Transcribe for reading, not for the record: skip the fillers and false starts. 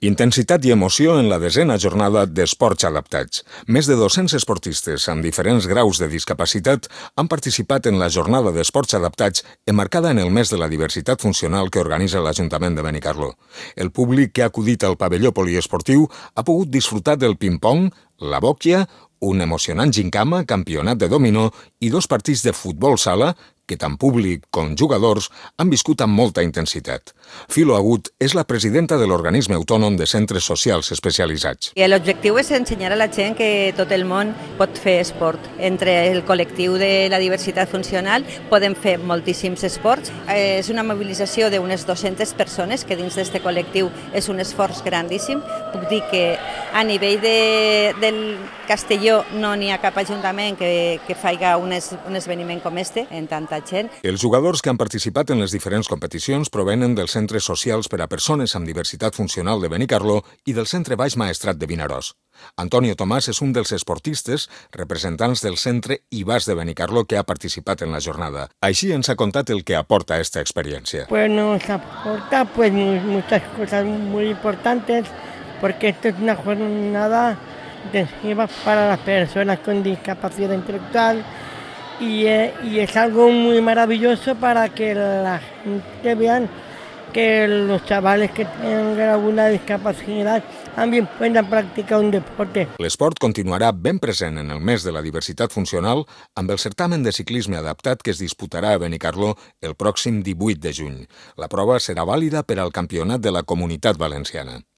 Intensitat i emoció en la 10a jornada d'Esports Adaptats. Més de 200 esportistes amb diferents graus de discapacitat han participat en la jornada d'Esports Adaptats emmarcada en el mes de la diversitat funcional que organitza l'Ajuntament de Benicarló. El públic que ha acudit al pavelló poliesportiu ha pogut disfrutar del ping-pong, la bòquia, un emocionant gincama, campionat de dominó i 2 partits de futbol sala que tant públic com jugadors han viscut amb molta intensitat. Filo Agut és la presidenta de l'organisme autònom de centres socials especialitzats. L'objectiu és ensenyar a la gent que tot el món pot fer esport. Entre el col·lectiu de la diversitat funcional podem fer moltíssims esports. És una mobilització d'unes 200 persones que dins d'aquest col·lectiu és un esforç grandíssim. Puc dir que a nivell del Castelló no n'hi ha cap ajuntament que faci un esdeveniment com este en tanta gent. Els jugadors que han participat en les diferents competicions provenen dels centres socials per a persones amb diversitat funcional de Benicarló i del Centre Baix Maestrat de Vinaròs. Antonio Tomàs és un dels esportistes representants del Centre IBAS de Benicarló que ha participat en la jornada. Així ens ha contat el que aporta esta experiencia. Pues nos aporta muchas cosas muy importantes porque esto es una jornada intensiva para las personas con discapacidad intelectual y es algo muy maravilloso para que la gente vean que los chavales que tengan alguna discapacidad también puedan practicar un deporte. L'esport continuarà ben present en el mes de la diversitat funcional amb el certamen de ciclisme adaptat que es disputarà a Benicarló el pròxim 18 de juny. La prova serà vàlida per al Campionat de la Comunitat Valenciana.